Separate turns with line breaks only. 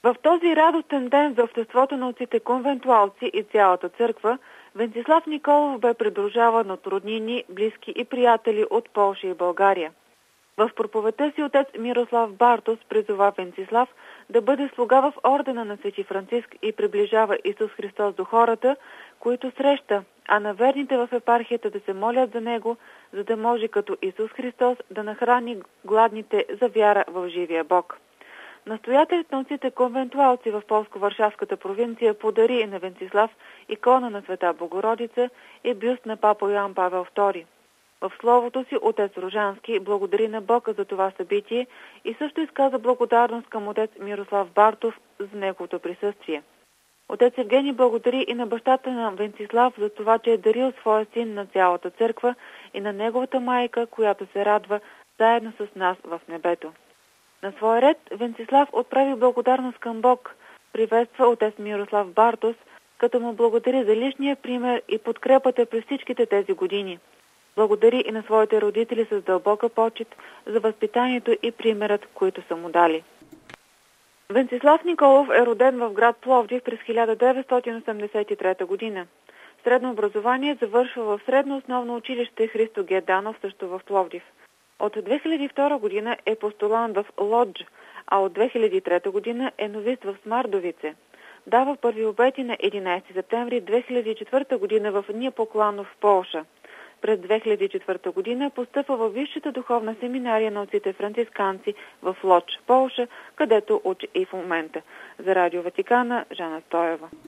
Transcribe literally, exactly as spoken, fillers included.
В този радостен ден за обществото на отците конвентуалци и цялата църква, Венцислав Николов бе придружаван от роднини, близки и приятели от Полша и България. В проповедта си отец Мирослав Бартос призова Венцислав да бъде слуга в ордена на Свети Франциск и приближава Исус Христос до хората, които среща, а на верните в епархията да се молят за него, за да може като Исус Христос да нахрани гладните за вяра в живия Бог. Настоятелят на отците конвентуалци в Полско-Варшавската провинция подари на Венцислав икона на Света Богородица и бюст на папа Йоан Павел втори. В словото си отец Ружански благодари на Бога за това събитие и също изказа благодарност към отец Мирослав Бартов за неговото присъствие. Отец Евгений благодари и на бащата на Венцислав за това, че е дарил своя син на цялата църква и на неговата майка, която се радва заедно с нас в небето. На своя ред Венцислав отправи благодарност към Бог, приветства отец Мирослав Бартос, като му благодари за личния пример и подкрепата през всичките тези години. Благодари и на своите родители с дълбока почит за възпитанието и примерът, които са му дали. Венцислав Николов е роден в град Пловдив през хиляда деветстотин осемдесет и трета година. Средно образование завършва в Средно основно училище Христо Герданов, също в Пловдив. От две хиляди и втора година е постулант в Лодж, а от две хиляди и трета година е новист в Смардовице. Дава първи обети на единадесети септември две хиляди и четвърта година в Ниепокланов в Полша. През две хиляди и четвърта година постъпва във Висшата духовна семинария на отците францисканци в Лодж, Полша, където учи и в момента. За Радио Ватикана, Жана Стоева.